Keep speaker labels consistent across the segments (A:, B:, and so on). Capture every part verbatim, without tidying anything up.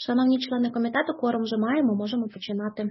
A: Шановні члени комітету, кворум вже маємо, можемо починати.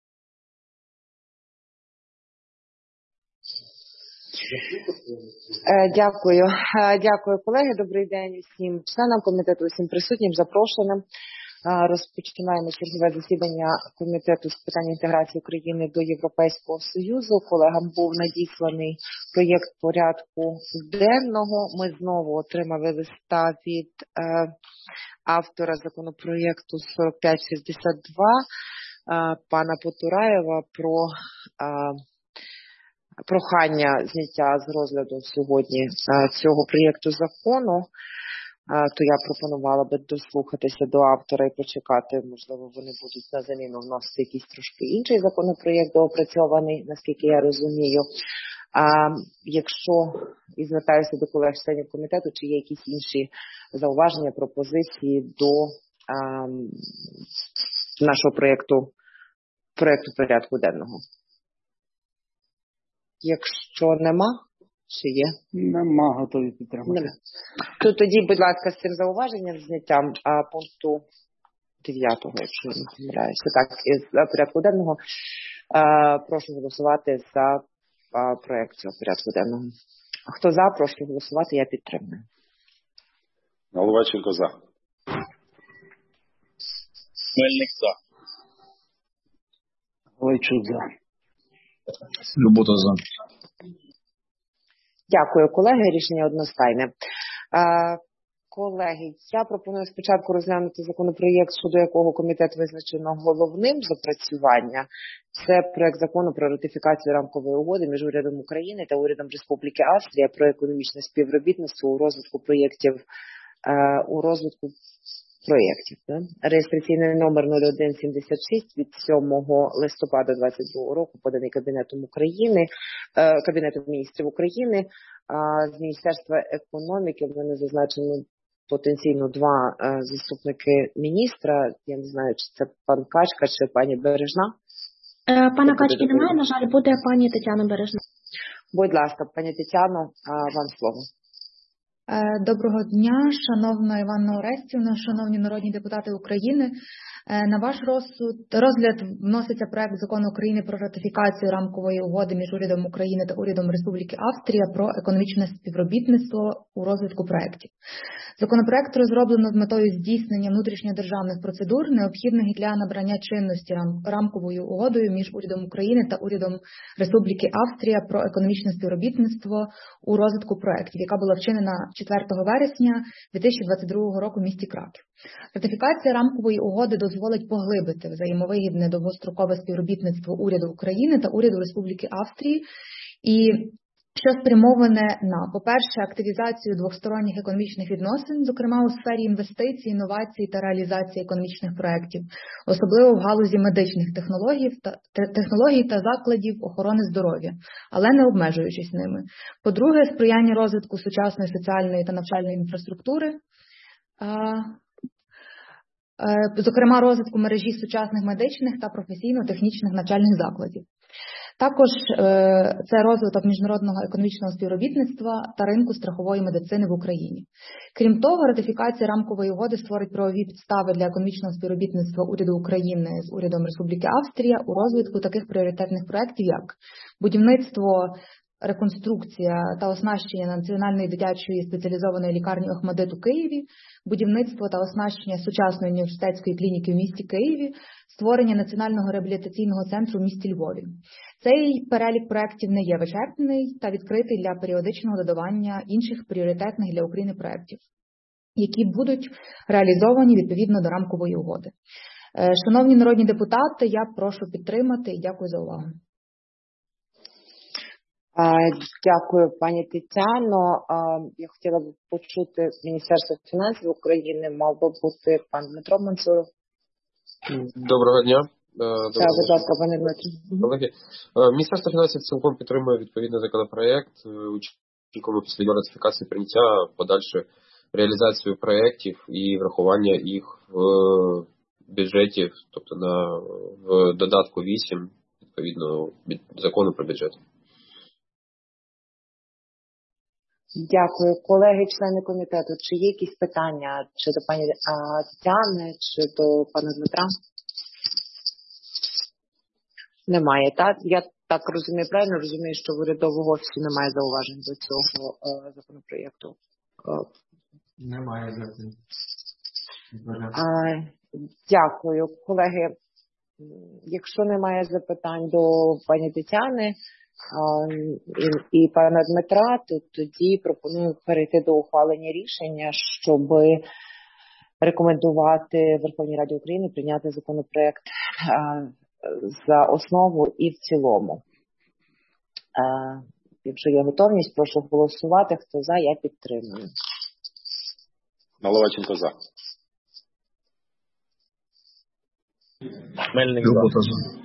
B: Дякую. Дякую, колеги. Добрий день усім членам комітету, усім присутнім, запрошеним. Розпочинаємо чергове засідання комітету з питань інтеграції України до Європейського Союзу. Колегам був надісланий проєкт порядку денного. Ми знову отримали листа від е, автора законопроєкту сорок п'ять шістдесят два е, пана Потураєва про е, прохання зняття з розгляду сьогодні е, цього проєкту закону. То я пропонувала би дослухатися до автора і почекати, можливо, вони будуть на заміну вносити якийсь трошки інший законопроєкт доопрацьований, наскільки я розумію. А якщо, і звертаюся до колег-членів комітету, чи є якісь інші зауваження, пропозиції до а, нашого проєкту, проєкту порядку денного? Якщо нема, чи є?
C: Нема, готові підтримати.
B: Нема. То тоді, будь ласка, з цим зауваженням, з зняттям а, пункту дев'ятого, якщо я не помиляюся, так, із порядку денного, а, прошу голосувати за а, проект цього порядку денного. Хто за, прошу голосувати, я підтримую.
D: Головаченко за.
E: Мельник за.
C: Лейчук за.
E: Любота за.
B: Дякую, колеги. Рішення одностайне. Колеги, я пропоную спочатку розглянути законопроєкт, щодо якого комітет визначено головним з опрацювання. Це проект закону про ратифікацію рамкової угоди між урядом України та урядом Республіки Австрія про економічне співробітництво у розвитку проєктів у розвитку проєктів. Да? Реєстраційний номер нуль один сімдесят шість від сьомого листопада двадцять другого року, поданий Кабінетом України, Кабінетом міністрів України. З Міністерства економіки в мене зазначено потенційно два заступники міністра. Я не знаю, чи це пан Качка, чи пані Бережна.
A: Пана Качки немає, на жаль, буде пані Тетяна Бережна.
B: Будь ласка, пані Тетяно, вам слово.
F: Доброго дня, шановна Іванна Орестівна, шановні народні депутати України. На ваш розсуд, розгляд вноситься проект закону України про ратифікацію рамкової угоди між урядом України та урядом Республіки Австрія про економічне співробітництво у розвитку проєктів. Законопроект розроблено з метою здійснення внутрішньодержавних процедур, необхідних для набрання чинності рамковою угодою між урядом України та урядом Республіки Австрія про економічне співробітництво у розвитку проєктів, яка була вчинена четвертого вересня дві тисячі двадцять другого року в місті Краків. Ратифікація рамкової угоди дозволить поглибити взаємовигідне довгострокове співробітництво уряду України та уряду Республіки Австрії, і що спрямоване на, по-перше, активізацію двосторонніх економічних відносин, зокрема у сфері інвестицій, інновацій та реалізації економічних проєктів, особливо в галузі медичних технологій та, технологій та закладів охорони здоров'я, але не обмежуючись ними. По-друге, сприяння розвитку сучасної соціальної та навчальної інфраструктури, зокрема розвитку мережі сучасних медичних та професійно-технічних навчальних закладів. Також це розвиток міжнародного економічного співробітництва та ринку страхової медицини в Україні. Крім того, ратифікація рамкової угоди створить правові підстави для економічного співробітництва уряду України з урядом Республіки Австрія у розвитку таких пріоритетних проєктів, як будівництво, реконструкція та оснащення Національної дитячої спеціалізованої лікарні «Охмадит» у Києві, будівництво та оснащення сучасної університетської клініки в місті Києві, створення Національного реабілітаційного центру в місті Львові. Цей перелік проєктів не є вичерпний та відкритий для періодичного додавання інших пріоритетних для України проєктів, які будуть реалізовані відповідно до рамкової угоди. Шановні народні депутати, я прошу підтримати і дякую за увагу.
B: Дякую, пані Тетяно. Я хотіла б почути Міністерство фінансів України, мав би бути пан Дмитро Мансуров.
G: Доброго дня.
B: Так, будь ласка, пане Дмитро.
G: Колеги, Міністерство фінансів цілком підтримує відповідний законопроект. Очікуємо після його ратифікації прийняття подальшу реалізацію проєктів і врахування їх в бюджеті, тобто на в додатку вісім відповідно закону про бюджет.
B: Дякую. Колеги, члени комітету, чи є якісь питання чи до пані а, Тетяни, чи до пана Дмитра? Немає, так? Я так розумію, правильно розумію, що в урядового офісі немає зауважень до цього е, законопроєкту? Е,
D: Немає зауважень.
B: Дякую. Колеги, якщо немає запитань до пані Тетяни а, і, і пана Дмитра, то тоді пропоную перейти до ухвалення рішення, щоб рекомендувати Верховній Раді України прийняти законопроект а, за основу і в цілому. А, якщо є готовність, прошу голосувати. Хто за, я підтримую.
E: Наливайченко за. Мельник
C: Любота
E: за.
C: за.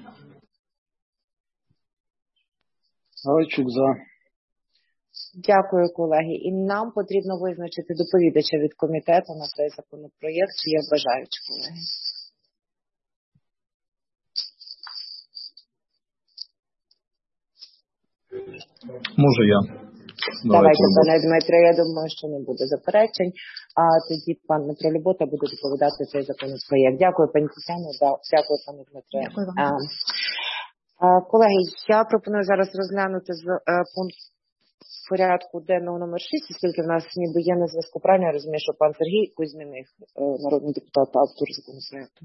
C: Галайчук за.
B: Дякую, колеги. І нам потрібно визначити доповідача від комітету на цей законопроєкт. Чи є бажаючі, колеги?
E: Може я.
B: Давайте, пане Дмитре, я думаю, що не буде заперечень. А тоді пан Дмитро Любота буде доповідати цей законопроєкт. Дякую, пані Тетяно. Дякую, пане Дмитре.
F: Дякую вам.
B: А, а, колеги, я пропоную зараз розглянути з а, пункт порядку денного номер шість, оскільки в нас ніби є на зв'язку. Правильно я розумію, що пан Сергій Кузьміних, народний депутат, автор законопроєкту.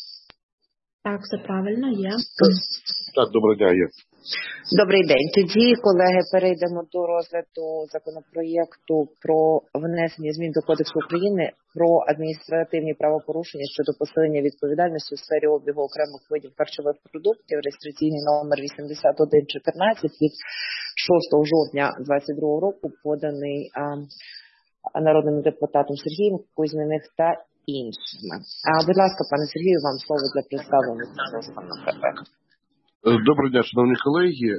A: Так, все правильно, є.
E: Так, доброго дня, є.
B: Добрий день. Тоді, колеги, перейдемо до розгляду законопроєкту про внесення змін до Кодексу України про адміністративні правопорушення щодо посилення відповідальності у сфері обігу окремих видів харчових продуктів, реєстраційний номер вісімдесят один чотирнадцять від шостого жовтня двадцять другого року, поданий а, народним депутатом Сергієм Кузьміних та іншими. А, будь ласка, пане Сергію, вам слово для представлення цього законопроекту.
H: Доброго дня, шановні колеги,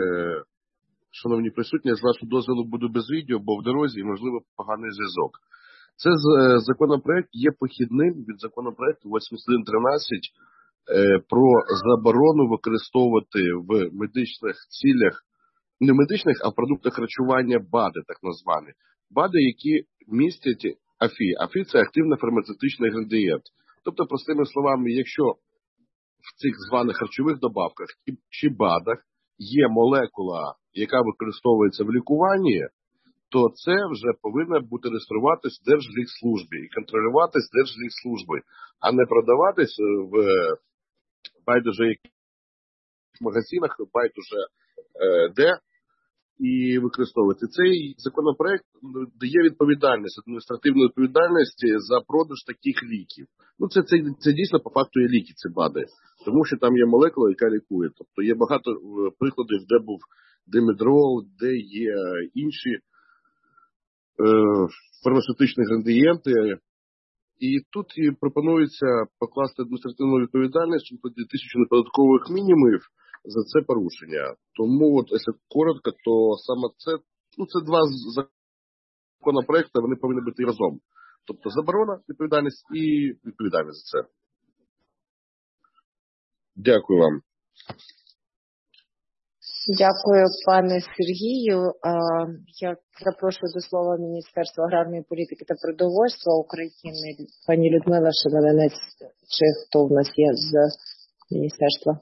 H: шановні присутні, з вашого дозволу буду без відео, бо в дорозі і, можливо, поганий зв'язок. Це законопроект є похідним від законопроекту вісімдесят один тринадцять про заборону використовувати в медичних цілях, не в медичних, а в продуктах харчування БАДи, так названі. БАДи, які містять АФІ. АФІ – це активно фармацевтичний інгредієнт. Тобто, простими словами, якщо в цих званих харчових добавках чи БАДах є молекула, яка використовується в лікуванні, то це вже повинно бути реєструватись в Держлікслужбі і контролюватись Держлікслужби, а не продаватись в байдуже яких магазинах, байдуже де і використовувати. Цей законопроект дає відповідальність, адміністративну відповідальність за продаж таких ліків. Ну, це, це, це дійсно по факту є ліки, це БАДи. Тому що там є молекула, яка лікує. Тобто є багато прикладів, де був димедрол, де є інші е, фармацевтичні інгредієнти. І тут і пропонується покласти адміністративну відповідальність у тисячу неподаткових мінімумів за це порушення. Тому, от, якщо коротко, то саме це, ну, це два законопроекти, вони повинні бути разом. Тобто заборона, відповідальність і відповідальність за це. Дякую вам.
B: Дякую, пане Сергію. Я запрошую до слова Міністерства аграрної політики та продовольства України. Пані Людмила Шевеленець, чи хто в нас є з міністерства?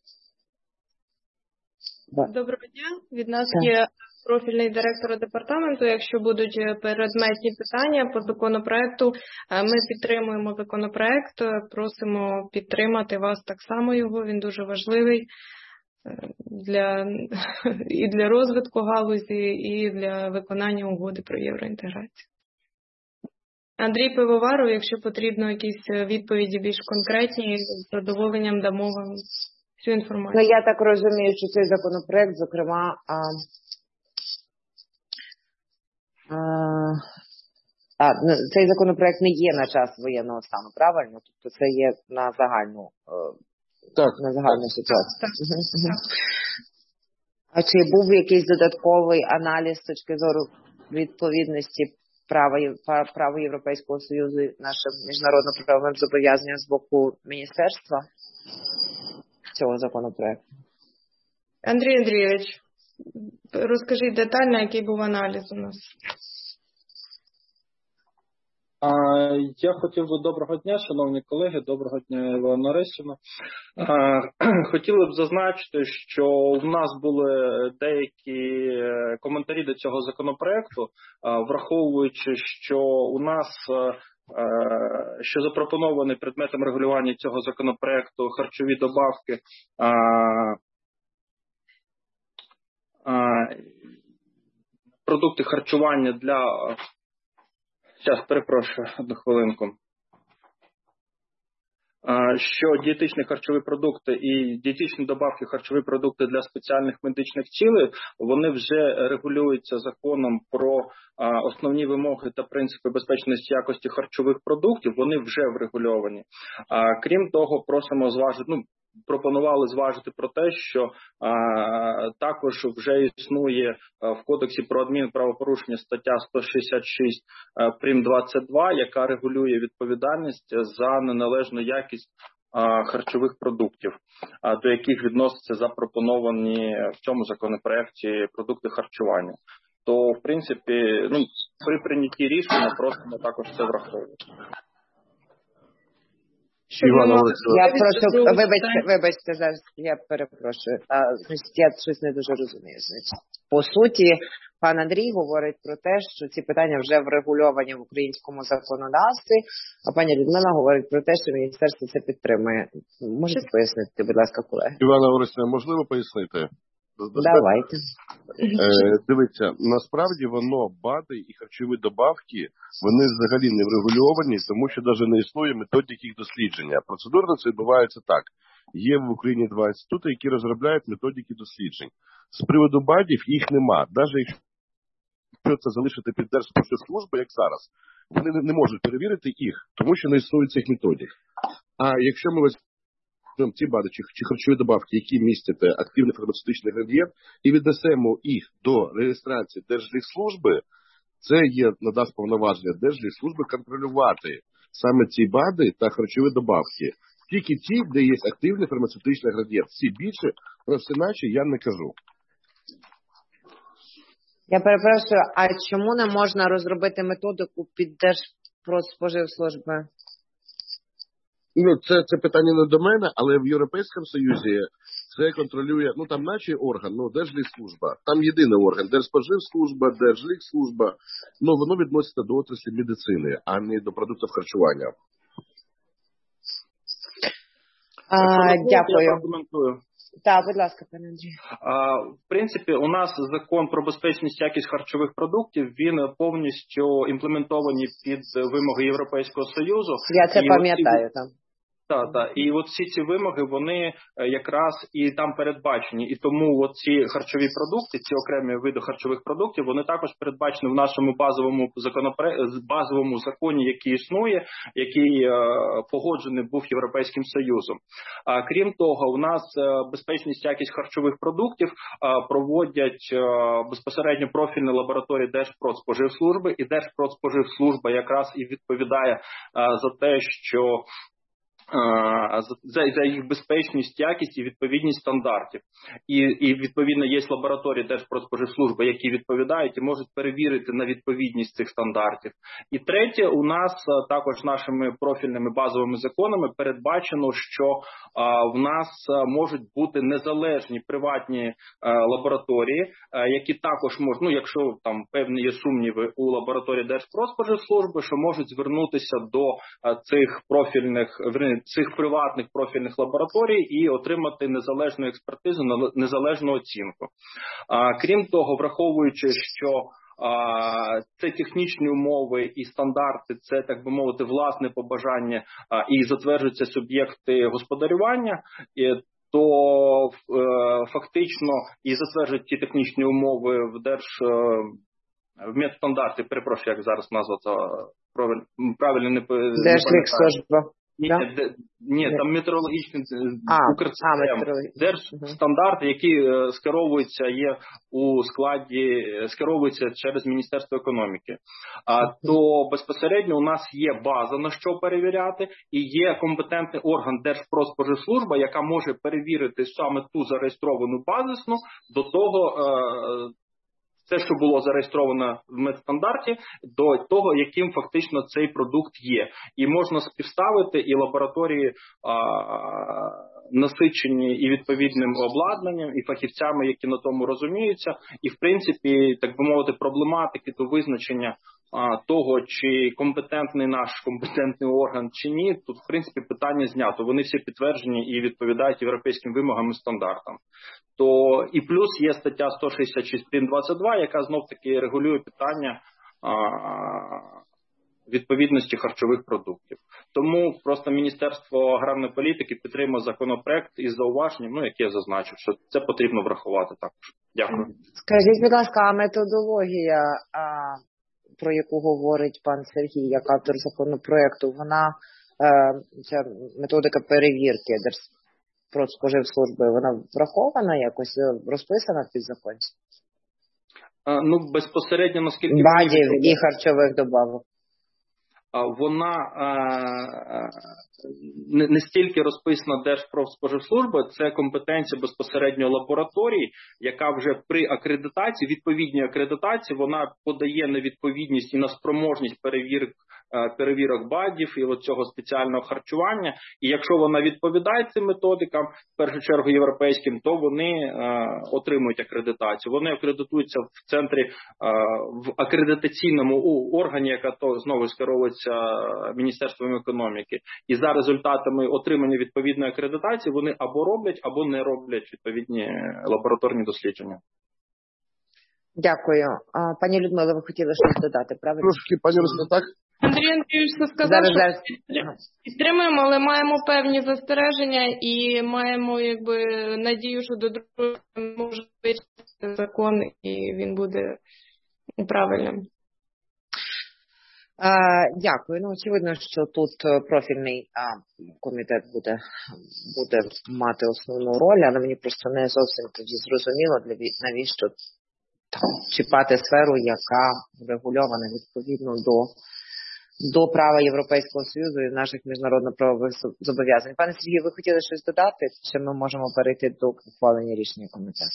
I: Доброго дня. Від нас так. Є профільний директор департаменту. Якщо будуть предметні питання по законопроекту, ми підтримуємо законопроект, просимо підтримати вас так само його, він дуже важливий для, і для розвитку галузі, і для виконання угоди про євроінтеграцію. Андрій Пивоваров, якщо потрібно якісь відповіді більш конкретні, з задоволенням дамо вам всю інформацію.
B: Ну, я так розумію, що цей законопроект, зокрема, а, а, цей законопроект не є на час воєнного стану, правильно? Тобто це є на загальну,
H: так,
B: на загальну
H: так,
B: ситуацію.
I: Так, так.
B: А чи був якийсь додатковий аналіз з точки зору відповідності права, права Європейського Союзу нашим міжнародно-правовим зобов'язанням з боку міністерства цього законопроекту?
I: Андрій Андрійович, Розкажіть детально, який був аналіз у нас.
C: Я хотів би доброго дня, шановні колеги, доброго дня, Івана Орестівна. Хотіли б зазначити, що в нас були деякі коментарі до цього законопроекту, враховуючи, що у нас, що запропонований предметом регулювання цього законопроекту харчові добавки, продукти харчування для... Зараз, перепрошую, одну хвилинку. Що дієтичні харчові продукти і дієтичні добавки харчові продукти для спеціальних медичних цілей, вони вже регулюються законом про основні вимоги та принципи безпечності якості харчових продуктів, вони вже врегульовані. Крім того, просимо зважити, ну, пропонували зважити про те, що а, також вже існує в Кодексі про адмінправопорушення стаття сто шістдесят шість прим двадцять два, яка регулює відповідальність за неналежну якість а, харчових продуктів, а, до яких відносяться запропоновані в цьому законопроекті продукти харчування. То, в принципі, ну, при прийнятті рішення просимо також це враховувати.
B: Івана, я прошу, вибачте, вибачте, зараз я перепрошую. А, значить, я щось не дуже розумію. Значить, по суті, пан Андрій говорить про те, що ці питання вже врегульовані в українському законодавстві, а пані Людмила говорить про те, що міністерство це підтримує. Можете пояснити, будь ласка, колеги?
H: Івана Орестівна, можливо пояснити?
B: Давайте.
H: Е, дивіться, насправді воно, БАДи і харчові добавки, вони взагалі не врегульовані, тому що навіть не існує методики їх дослідження. Процедурно це відбувається так. Є в Україні два інститути, які розробляють методики досліджень. З приводу БАДів їх нема. Навіть якщо це залишити під Держспоживслужбу, як зараз, вони не можуть перевірити їх, тому що не існує цих методик. А якщо ми ці БАДи чи, чи харчові добавки, які містять активний фармацевтичний інгредієнт, і віднесемо їх до реєстрації Держлікслужби, це є, надасть повноваження Держлікслужби контролювати саме ці БАДи та харчові добавки. Тільки ті, де є активний фармацевтичний інгредієнт. Всі більше, про все іначе я не кажу.
B: Я перепрошую, а чому не можна розробити методику під Держпродспоживслужби?
H: Ну, це, це питання не до мене, але в Європейському Союзі це контролює, ну там наче орган, ну Держлікслужба. Там єдиний орган, Держспоживслужба, Держлікслужба, ну воно відноситься до отраслі медицини, а не до продуктів харчування.
B: А, дякую.
C: Я прокоментую.
B: Так, будь ласка, пане Андрій.
C: В принципі, у нас закон про безпечність якість харчових продуктів, він повністю імплементований під вимоги Європейського Союзу.
B: Я це пам'ятаю там.
C: Так, так. І от всі ці вимоги, вони якраз і там передбачені. І тому от ці харчові продукти, ці окремі види харчових продуктів, вони також передбачені в нашому базовому законопро... базовому законі, який існує, який е, погоджений був Європейським Союзом. А крім того, у нас безпечність якість харчових продуктів е, проводять е, безпосередньо профільні лабораторії Держпродспоживслужби, і Держпродспоживслужба якраз і відповідає е, за те, що За, за їх безпечність, якість і відповідність стандартів. І, і відповідно є лабораторії Держпродспоживслужби, які відповідають і можуть перевірити на відповідність цих стандартів. І третє, у нас також нашими профільними базовими законами передбачено, що а, в нас можуть бути незалежні приватні а, лабораторії, а, які також можуть, ну якщо там певні є сумніви у лабораторії Держпродспоживслужби, що можуть звернутися до а, цих профільних цих приватних профільних лабораторій і отримати незалежну експертизу, незалежну оцінку. А, крім того, враховуючи, що а, це технічні умови і стандарти, це, так би мовити, власне побажання а, і затверджуються суб'єкти господарювання, і, то е, фактично і затверджують ті технічні умови в Держ... в медстандарти, перепрошую, як зараз назва, правильно не
B: Держлікслужба.
C: Ні,
B: Да?
C: де, ні, там метеорологічний
B: А,
C: Укрсистем,
B: а, метеорологічний.
C: держстандарти, які е, скеровуються, є у складі, скеровуються через Міністерство економіки. А то безпосередньо у нас є база, на що перевіряти, і є компетентний орган Держпродспоживслужба, яка може перевірити саме ту зареєстровану базисну до того, е, те, що було зареєстровано в медстандарті, до того, яким фактично цей продукт є. І можна співставити, і лабораторії а, насичені і відповідним обладнанням, і фахівцями, які на тому розуміються. І, в принципі, так би мовити, проблематики до визначення а, того, чи компетентний наш компетентний орган, чи ні, тут, в принципі, питання знято. Вони всі підтверджені і відповідають європейським вимогам і стандартам. То і плюс є стаття сто шістдесят шість прим. двадцять два, яка знов-таки регулює питання а, відповідності харчових продуктів. Тому просто Міністерство аграрної політики підтримує законопроект із зауваженням, ну, яке я зазначив, що це потрібно врахувати також. Дякую.
B: Скажіть, будь ласка, а методологія, а, про яку говорить пан Сергій, як автор законопроекту, вона, е, ця методика перевірки Держпродспоживслужби, вона врахована, якось розписана в підзаконці?
C: Ну, безпосередньо, наскільки...
B: Бадів і харчових добавок.
C: Вона не, не стільки розписана Держпродспоживслужба, це компетенція безпосередньо лабораторії, яка вже при акредитації, відповідній акредитації, вона подає на відповідність і на спроможність перевірок, перевірок БАДів і от цього спеціального харчування. І якщо вона відповідає цим методикам, в першу чергу європейським, то вони е, отримують акредитацію. Вони акредитуються в центрі, е, в акредитаційному органі, яка то знову скеровується Міністерством економіки. І за результатами отримання відповідної акредитації вони або роблять, або не роблять відповідні лабораторні дослідження.
B: Дякую. А, пані Людмила, ви хотіли щось додати, правильно?
H: Трошки, пані Руслан, так?
I: Андрій Андрійович сказав,
B: зараз,
I: що
B: зараз.
I: підтримуємо, але маємо певні застереження і маємо якби надію, що до другого може вирішити закон і він буде правильним.
B: А, дякую. Ну, очевидно, що тут профільний а, комітет буде, буде мати основну роль, але мені просто не зовсім тоді зрозуміло, для, навіщо там, чіпати сферу, яка регульована відповідно до, до права Європейського Союзу і наших міжнародно-правових зобов'язань. Пане Сергію, ви хотіли щось додати, чи ми можемо перейти до ухвалення рішення комітету?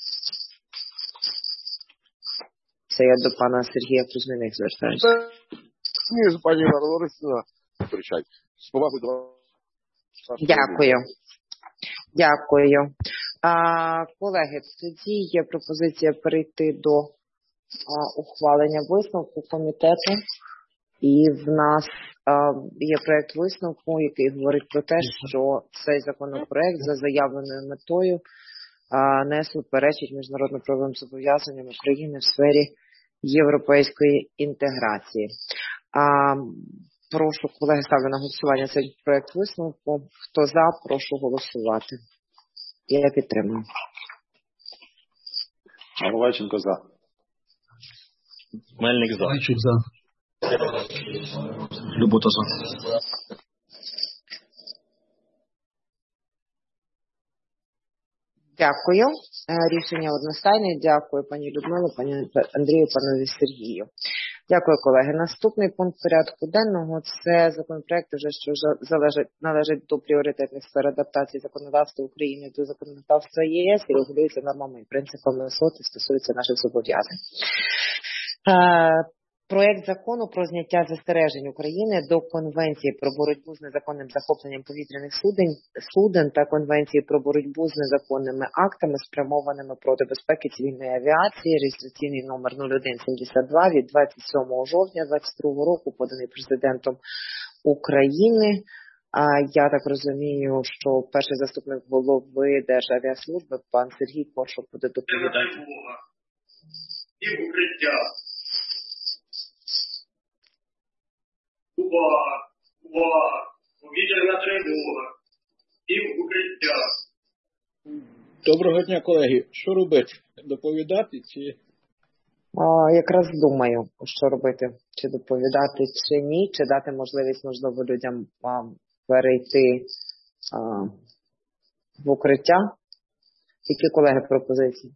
B: Це я до пана Сергія Кузьміних звертаюся.
H: Ні, з пані Ларисина, причать. З повагою до вас.
B: Дякую. Дякую. А, колеги, тоді є пропозиція перейти до а, ухвалення висновку комітету. І в нас а, є проект висновку, який говорить про те, що цей законопроект за заявленою метою а, не суперечить міжнародно-правовим зобов'язанням України в сфері європейської інтеграції. А, прошу, колеги, ставлю на голосування цей проект висновку. Хто за, прошу голосувати. Я підтримую.
E: Головайченко за.
J: Мельник за.
E: Головайчик за. Любота за.
B: Дякую. Рішення одностайне. Дякую, пані Людмило, пані Андрію, панові Сергію. Дякую, колеги. Наступний пункт порядку денного – це законопроект, вже що залежить, належить до пріоритетних сфер адаптації законодавства України до законодавства ЄС і регулюється нормами і принципами СОТ і стосується наших зобов'язань. Проект закону про зняття застережень України до Конвенції про боротьбу з незаконним захопленням повітряних суден, суден та Конвенції про боротьбу з незаконними актами, спрямованими проти безпеки цивільної авіації, реєстраційний номер нуль один сімдесят два від двадцять сьомого жовтня двадцять другого року, поданий президентом України. А я так розумію, що перший заступник голови Державіаслужби, пан Сергій Коршо, буде доповідати.
K: І в укриття. Увага! Увага! Повітряна тривога! І в укриття!
D: Доброго дня, колеги. Що робити? Доповідати чи...
B: А, якраз думаю, що робити. Чи доповідати, чи ні. Чи дати можливість, можливо, людям а, перейти а, в укриття. Які, колеги, пропозиції?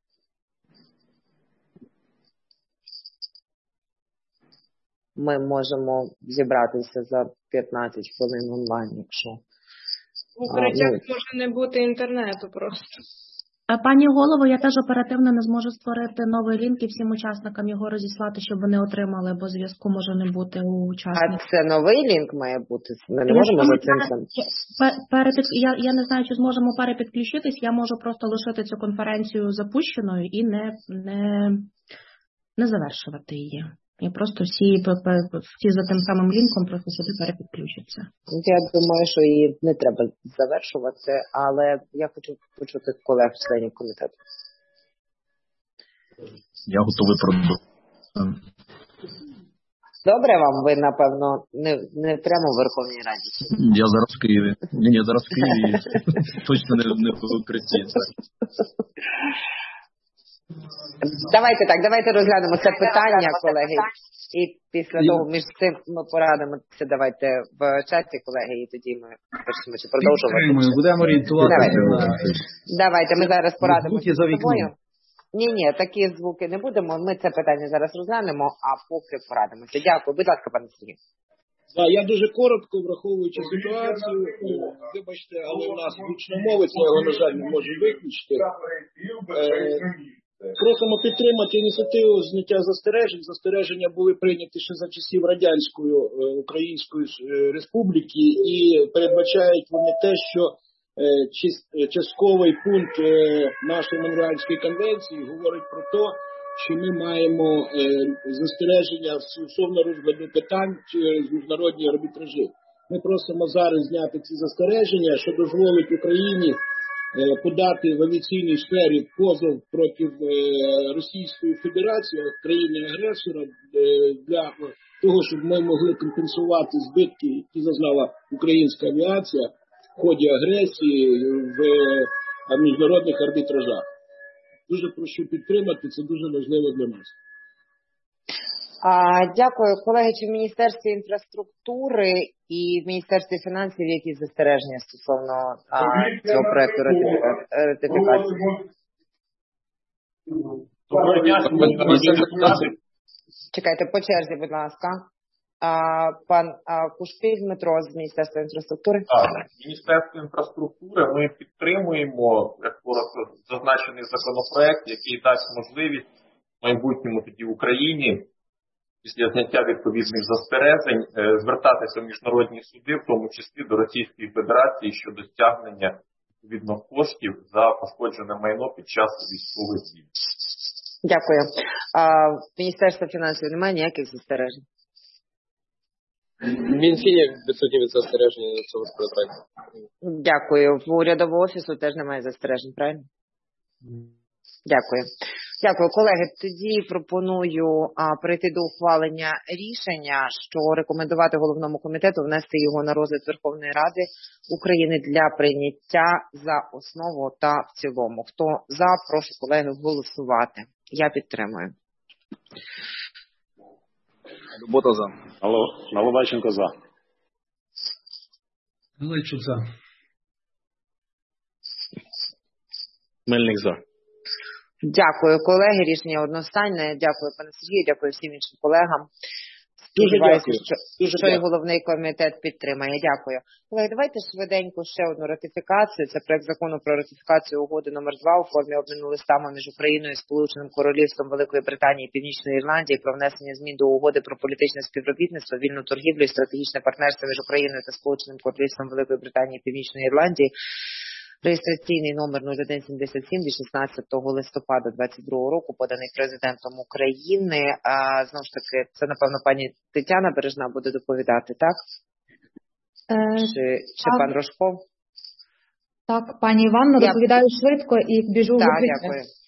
B: Ми можемо зібратися за п'ятнадцять хвилин онлайн, якщо...
I: В укриттях
B: А, ну,
I: може не бути інтернету просто.
A: А, Пані голово, я теж оперативно не зможу створити новий лінк і всім учасникам його розіслати, щоб вони отримали, бо зв'язку може не бути у
B: а
A: учасників.
B: це новий лінк має бути? Ми не
A: Якщо
B: можемо
A: ми
B: за цим...
A: пере- пе- перепід... я, я не знаю, чи зможемо перепідключитись, я можу просто лишити цю конференцію запущеною і не, не, не завершувати її. І просто всі, пе- пе- всі за тим самим лінком просто сюди перепідключаться.
B: Я думаю, що її не треба завершувати, але я хочу почути колег членів комітету.
E: Я готовий продовжити.
B: Добре вам, ви, напевно, не, не прямо в Верховній Раді.
E: Я зараз в Києві. Ні, ні, зараз в Києві. Точно не, не в укритті.
B: Давайте так, давайте розглянемо це питання, колеги. І після того між цим ми порадимося, давайте в чаті, колеги, і тоді ми почнемо чи продовжувати.
J: Будемо орієнтуватися.
B: Давайте. Давайте, ми зараз порадимося
J: Звуки за
B: з собою.
J: вікном.
B: Ні, ні, такі звуки не будемо. Ми це питання зараз розглянемо, а поки порадимося. Дякую. Будь ласка, пане Сергій.
D: Так, я дуже коротко, враховуючи ситуацію, е, вибачте, але в нас гучномовець, я його, на жаль, не можу виключити. Е, Просимо підтримати ініціативу зняття застережень. Застереження були прийняті ще за часів Радянської е, Української е, Республіки і передбачають вони те, що е, чис- е, частковий пункт е, нашої Монреальської конвенції говорить про те, що ми маємо е, застереження стосовно розгляду питань через міжнародні арбітражі. Ми просимо зараз зняти ці застереження, що дозволить Україні подати в авіаційній сфері позов проти Російської Федерації, країни-агресора, для того, щоб ми могли компенсувати збитки, які зазнала українська авіація в ході агресії в міжнародних арбітражах. Дуже прошу підтримати, це дуже важливо для нас.
B: А, дякую, колеги. Чи в Міністерстві інфраструктури і в Міністерстві фінансів якісь застереження стосовно а, цього проекту ратифіка- ратифікації?
L: Доброго дня, шановні народні депутати.
B: Чекайте, по черзі, будь ласка. А, пан а, Кушпіль Дмитро з Міністерства інфраструктури.
L: Так, Міністерство інфраструктури ми підтримуємо, як коротко зазначений законопроект, який дасть можливість в майбутньому тоді в Україні після зняття відповідних застережень звертатися в міжнародні суди, в тому числі до Російської Федерації щодо стягнення відповідно коштів за пошкоджене майно під час військових дій.
B: Дякую. А, Міністерство фінансів немає ніяких застережень?
G: Мінфіні відсутні від застереження до цього законопроекту.
B: Дякую. В урядового офісу теж немає застережень, правильно? Дякую. Дякую, колеги. Тоді пропоную а, перейти до ухвалення рішення, що рекомендувати головному комітету внести його на розгляд Верховної Ради України для прийняття за основу та в цілому. Хто за, прошу, колеги, голосувати. Я підтримую.
E: Любота за.
M: Алло, Наливайченко за.
J: Личук за.
E: Мельник за.
B: Дякую, колеги. Рішення одностайне. Дякую, пане Сергію. Дякую всім іншим колегам.
D: Дуже
B: Сподіваюся,
D: дякую.
B: що,
D: Дуже
B: що і
D: дякую.
B: головний комітет підтримає. Дякую. Колеги, давайте швиденько ще одну ратифікацію. Це проект закону про ратифікацію угоди номер два у формі обміну листами між Україною і Сполученим Королівством Великої Британії і Північної Ірландії про внесення змін до угоди про політичне співробітництво, вільну торгівлю і стратегічне партнерство між Україною та Сполученим Королівством Великої Британії і Північної Ірландії. Реєстраційний номер нуль один сімдесят сім від шістнадцятого листопада двадцять другого року, поданий президентом України. А, знову ж таки, це, напевно, пані Тетяна Бережна буде доповідати, так?
F: Е,
B: Чи, чи
F: так.
B: пан Рожков?
F: Так, пані Іванно,
B: Я-
F: доповідаю швидко і біжу в
B: Так,
F: укриття.
B: дякую.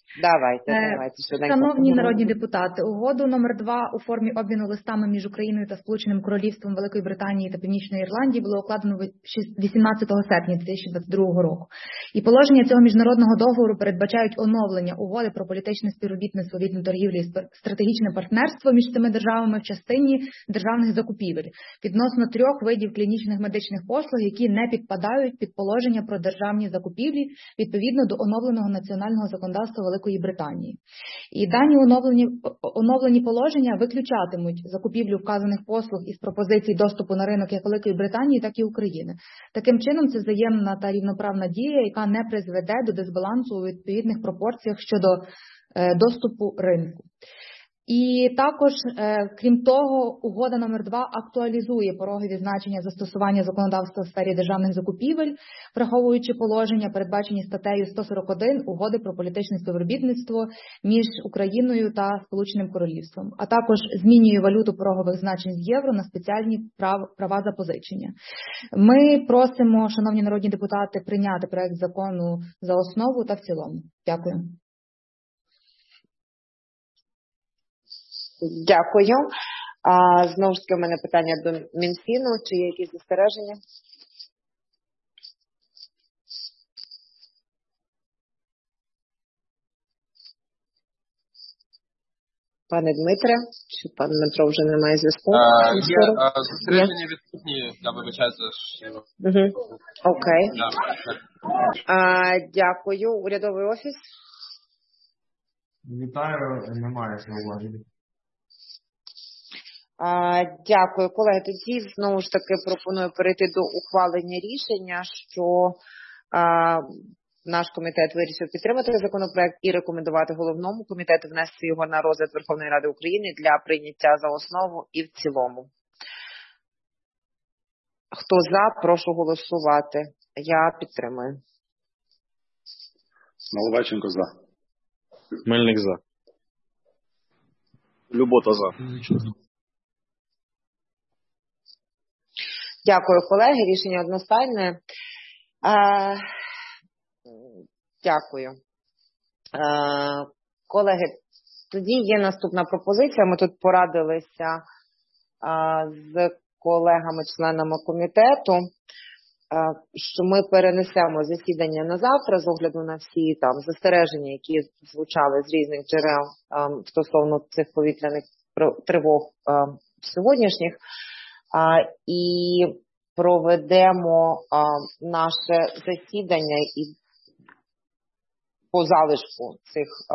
B: Давайте, давайте.
F: Шановні народні депутати, угоду номер два у формі обміну листами між Україною та Сполученим Королівством Великої Британії та Північної Ірландії було укладено вісімнадцятого серпня дві тисячі двадцять другого року. І положення цього міжнародного договору передбачають оновлення угоди про політичне співробітництво, вільну торгівлю і стратегічне партнерство між цими державами в частині державних закупівель відносно трьох видів клінічних медичних послуг, які не підпадають під положення про державні закупівлі відповідно до оновленого національного законодавства Великої Британії. І дані оновлені, оновлені положення виключатимуть закупівлю вказаних послуг із пропозицій доступу на ринок як Великої Британії, так і України. Таким чином, це взаємна та рівноправна дія, яка не призведе до дисбалансу у відповідних пропорціях щодо е, доступу ринку. І також, крім того, угода номер два актуалізує порогові значення застосування законодавства в сфері державних закупівель, враховуючи положення, передбачені статтею сто сорок один Угоди про політичне співробітництво між Україною та Сполученим Королівством, а також змінює валюту порогових значень з євро на спеціальні прав, права запозичення. Ми просимо, шановні народні депутати, прийняти проект закону за основу та в цілому. Дякую.
B: Дякую. А, знову ж таки, у мене питання до Мінфіну. Чи є якісь застереження? Пане Дмитре, чи пан Дмитро вже не має зв'язку?
G: А, є а, застереження відсутні, я вибачаюся.
B: Угу. Окей. А, дякую. Урядовий офіс?
N: Вітаю, немає зауважень.
B: А, дякую, колеги. Тоді знову ж таки пропоную перейти до ухвалення рішення, що а, наш комітет вирішив підтримати законопроект і рекомендувати головному комітету внести його на розгляд Верховної Ради України для прийняття за основу і в цілому. Хто за, прошу голосувати. Я підтримую.
M: Наливайченко за.
E: Мельник за. Любота за.
B: Дякую, колеги. Рішення одностайне. А, дякую. А, колеги, тоді є наступна пропозиція. Ми тут порадилися а, з колегами-членами комітету, а, що ми перенесемо засідання на завтра з огляду на всі там застереження, які звучали з різних джерел а, стосовно цих повітряних тривог а, сьогоднішніх. А, і проведемо а, наше засідання і по залишку цих а,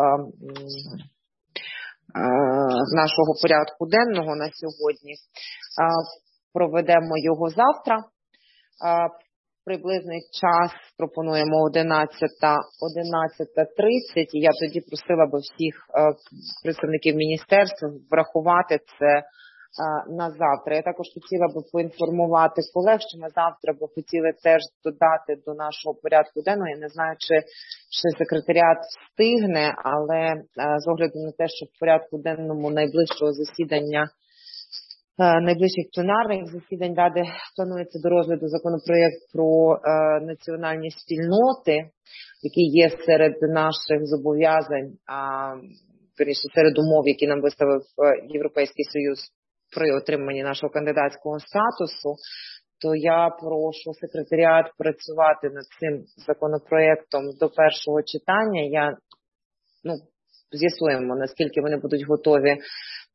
B: а, нашого порядку денного на сьогодні. А, проведемо його завтра. А, приблизний час пропонуємо одинадцята тридцять. І я тоді просила би всіх а, представників міністерства врахувати це на завтра. Я також хотіла би поінформувати колег, що ми завтра би хотіли теж додати до нашого порядку денного. Я не знаю, чи, чи секретаріат встигне, але з огляду на те, що в порядку денному найближчого засідання, найближчих пленарних засідань Ради планується до розгляду законопроєкт про національні спільноти, який є серед наших зобов'язань, вірніше, серед умов, які нам виставив Європейський Союз при отриманні нашого кандидатського статусу, то я прошу секретаріат працювати над цим законопроєктом до першого читання. Я, ну, з'ясуємо, наскільки вони будуть готові м-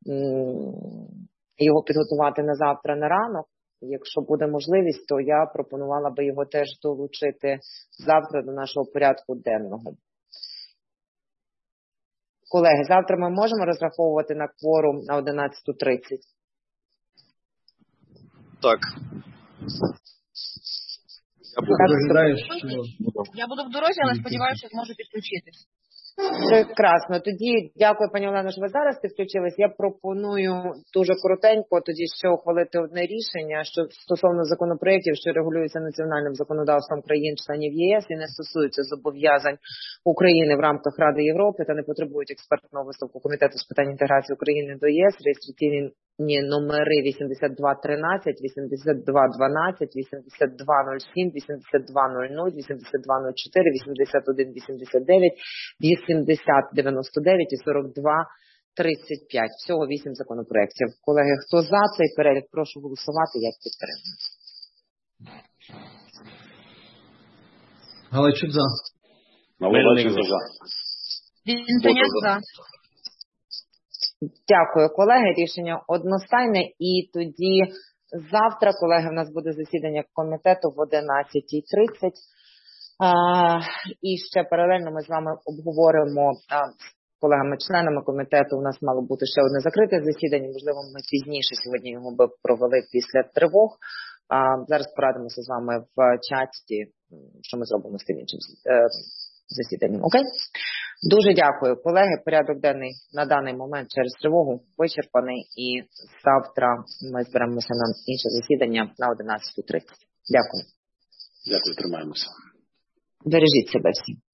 B: його підготувати на завтра, на ранок. Якщо буде можливість, то я пропонувала би його теж долучити завтра до нашого порядку денного. Колеги, завтра ми можемо розраховувати на кворум на одинадцята тридцять?
E: Так.
J: Я буду,
A: Я буду в дорозі, але сподіваюся, що зможу підключитись.
B: Прекрасно. Тоді дякую, пані Олено, що ви зараз підключились. Я пропоную дуже коротенько тоді ще ухвалити одне рішення, що стосовно законопроєктів, що регулюються національним законодавством країн-членів ЄС і не стосуються зобов'язань України в рамках Ради Європи та не потребують експертного висновку Комітету з питань інтеграції України до ЄС, реєстраційний Ні, номери вісімдесят два тринадцять, вісімдесят два дванадцять, вісімдесят два нуль сім, вісімдесят два нуль нуль, вісімдесят два нуль чотири, вісімдесят один вісімдесят дев'ять, вісімдесят дев'яносто дев'ять і сорок два тридцять п'ять. Всього вісім законопроєктів. Колеги, хто за цей перелік, прошу голосувати, як підтримую.
J: Галайчук за.
M: Наливайченко за.
F: Вінтоняк за.
B: Дякую, колеги. Рішення одностайне. І тоді завтра, колеги, в нас буде засідання комітету в одинадцятій тридцять. А, і ще паралельно ми з вами обговоримо а, з колегами-членами комітету. У нас мало бути ще одне закрите засідання. Можливо, ми пізніше сьогодні його би провели після тривог. А, зараз порадимося з вами в чаті, що ми зробимо з тим іншим засіданням. Окей? Дуже дякую, колеги. Порядок денний на даний момент через тривогу вичерпаний. І завтра ми зберемося на інше засідання на одинадцятій тридцять. Дякую.
M: Дякую, тримаємося.
B: Бережіть себе всі.